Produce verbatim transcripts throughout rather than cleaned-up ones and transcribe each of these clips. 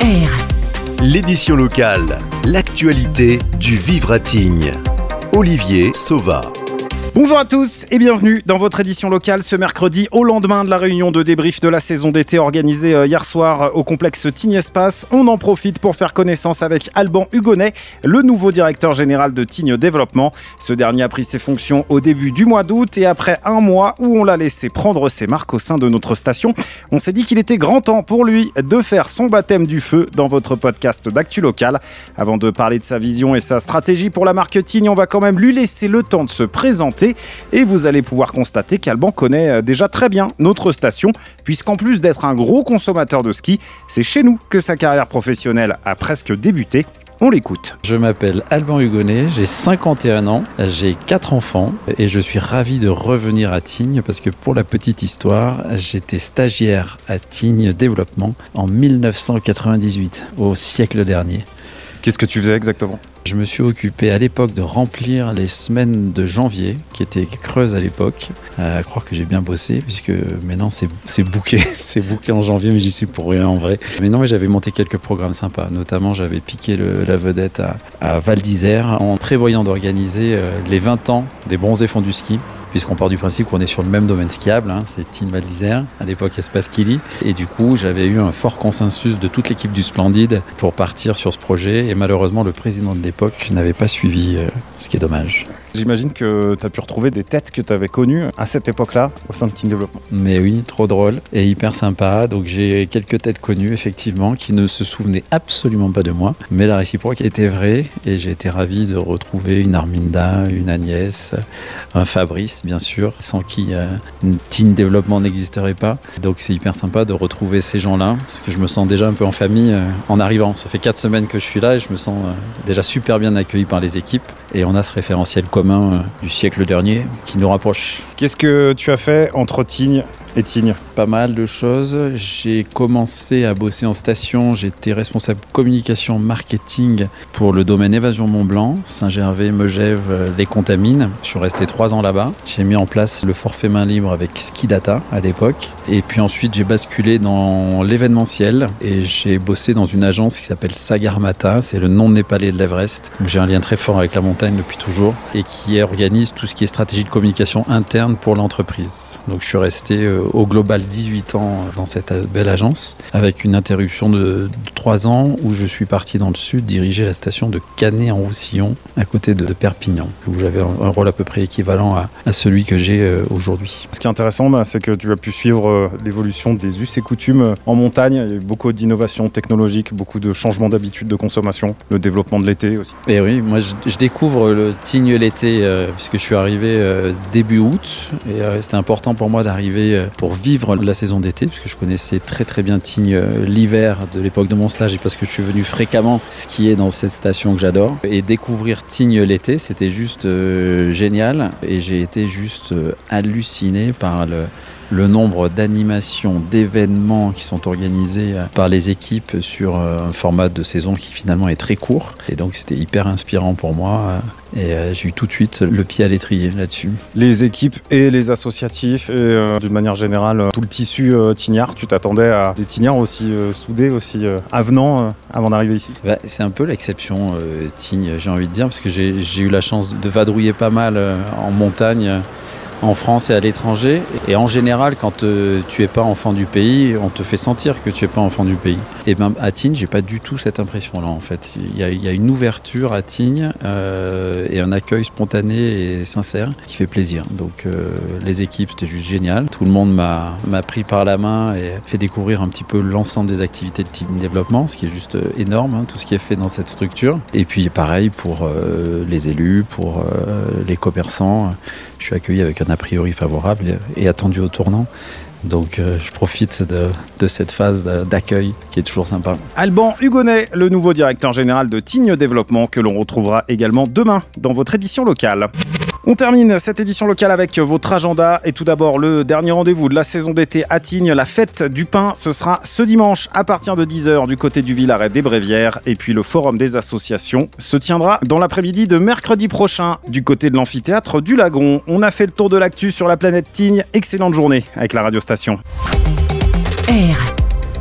R. L'édition locale, l'actualité du vivre à Tignes. Olivier Sauva. Bonjour à tous et bienvenue dans votre édition locale ce mercredi au lendemain de la réunion de débrief de la saison d'été organisée hier soir au complexe Tignes Espace. On en profite pour faire connaissance avec Alban Hugonnet, le nouveau directeur général de Tignes Développement. Ce dernier a pris ses fonctions au début du mois d'août et après un mois où on l'a laissé prendre ses marques au sein de notre station, on s'est dit qu'il était grand temps pour lui de faire son baptême du feu dans votre podcast d'actu local. Avant de parler de sa vision et sa stratégie pour la marque Tignes, on va quand même lui laisser le temps de se présenter. Et vous allez pouvoir constater qu'Alban connaît déjà très bien notre station, puisqu'en plus d'être un gros consommateur de ski, c'est chez nous que sa carrière professionnelle a presque débuté. On l'écoute. Je m'appelle Alban Hugonnet, j'ai cinquante et un ans, j'ai quatre enfants et je suis ravi de revenir à Tignes parce que pour la petite histoire, j'étais stagiaire à Tignes Développement en dix-neuf cent quatre-vingt-dix-huit, au siècle dernier. Qu'est-ce que tu faisais exactement ? Je me suis occupé à l'époque de remplir les semaines de janvier, qui étaient creuses à l'époque. Euh, à croire que j'ai bien bossé, puisque maintenant c'est, c'est booké. c'est booké en janvier, mais j'y suis pour rien en vrai. Mais non, mais j'avais monté quelques programmes sympas. Notamment, j'avais piqué le, la vedette à, à Val d'Isère en prévoyant d'organiser euh, les vingt ans des bronzés fonds du ski. Puisqu'on part du principe qu'on est sur le même domaine skiable, hein, c'est Tignes Val d'Isère, à l'époque Espace Kili. Et du coup, j'avais eu un fort consensus de toute l'équipe du Splendide pour partir sur ce projet. Et malheureusement, le président de l'époque n'avait pas suivi, euh, ce qui est dommage. J'imagine que tu as pu retrouver des têtes que tu avais connues à cette époque-là au sein de Tignes Développement. Mais oui, trop drôle et hyper sympa. Donc j'ai quelques têtes connues, effectivement, qui ne se souvenaient absolument pas de moi. Mais la réciproque était vraie et j'ai été ravi de retrouver une Arminda, une Agnès, un Fabrice, bien sûr, sans qui euh, Tignes Développement n'existerait pas. Donc c'est hyper sympa de retrouver ces gens-là, parce que je me sens déjà un peu en famille euh, en arrivant. Ça fait quatre semaines que je suis là et je me sens euh, déjà super bien accueilli par les équipes. Et on a ce référentiel commun euh, du siècle dernier qui nous rapproche. Qu'est-ce que tu as fait entre Tignes et Tignes ? Pas mal de choses. J'ai commencé à bosser en station. J'étais responsable communication marketing pour le domaine Évasion Mont-Blanc, Saint-Gervais, Megève, les Contamines. Je suis resté trois ans là-bas. J'ai mis en place le forfait main libre avec Ski Data à l'époque. Et puis ensuite, j'ai basculé dans l'événementiel et j'ai bossé dans une agence qui s'appelle Sagarmatha. C'est le nom népalais de l'Everest. Donc, j'ai un lien très fort avec la montagne depuis toujours et qui organise tout ce qui est stratégie de communication interne pour l'entreprise. Donc, je suis resté euh, au global dix-huit ans dans cette belle agence avec une interruption de, de trois ans où je suis parti dans le sud diriger la station de Canet-en-Roussillon à côté de, de Perpignan où j'avais un, un rôle à peu près équivalent à, à celui que j'ai euh, aujourd'hui. Ce qui est intéressant, bah, c'est que tu as pu suivre euh, l'évolution des us et coutumes euh, en montagne. Il y a eu beaucoup d'innovations technologiques, beaucoup de changements d'habitudes de consommation, le développement de l'été aussi. Et oui, moi je, je découvre le Tignes l'été euh, puisque je suis arrivé euh, début août et euh, c'était important pour moi d'arriver euh, pour vivre la saison d'été, puisque je connaissais très très bien Tignes euh, l'hiver de l'époque de mon stage et parce que je suis venu fréquemment skier dans cette station que j'adore. Et découvrir Tignes l'été, c'était juste euh, génial et j'ai été juste euh, halluciné par le le nombre d'animations, d'événements qui sont organisés par les équipes sur un format de saison qui finalement est très court. Et donc c'était hyper inspirant pour moi et j'ai eu tout de suite le pied à l'étrier là-dessus. Les équipes et les associatifs et euh, d'une manière générale tout le tissu euh, tignard, tu t'attendais à des tignards aussi euh, soudés, aussi euh, avenants euh, avant d'arriver ici ? Bah, c'est un peu l'exception euh, Tignes, j'ai envie de dire, parce que j'ai, j'ai eu la chance de vadrouiller pas mal euh, en montagne euh, en France et à l'étranger. Et en général, quand euh, tu n'es pas enfant du pays, on te fait sentir que tu n'es pas enfant du pays. Et ben à Tignes, j'ai pas du tout cette impression-là en fait. Il y a, il y a une ouverture à Tignes euh, et un accueil spontané et sincère qui fait plaisir. Donc euh, les équipes, c'était juste génial. Tout le monde m'a, m'a pris par la main et fait découvrir un petit peu l'ensemble des activités de Tignes Développement, ce qui est juste énorme, hein, tout ce qui est fait dans cette structure. Et puis pareil pour euh, les élus, pour euh, les commerçants. Je suis accueilli avec un a priori favorable et attendu au tournant. Donc euh, je profite de, de cette phase d'accueil qui est toujours sympa. Alban Hugonnet, le nouveau directeur général de Tignes Développement, que l'on retrouvera également demain dans votre édition locale. On termine cette édition locale avec votre agenda et tout d'abord le dernier rendez-vous de la saison d'été à Tignes, la fête du pain. Ce sera ce dimanche à partir de dix heures du côté du Villaret des Brévières et puis le forum des associations se tiendra dans l'après-midi de mercredi prochain du côté de l'amphithéâtre du Lagon. On a fait le tour de l'actu sur la planète Tignes. Excellente journée avec la radio station. R.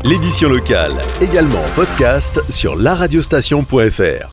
L'édition locale, également en podcast sur la radiostation point f r.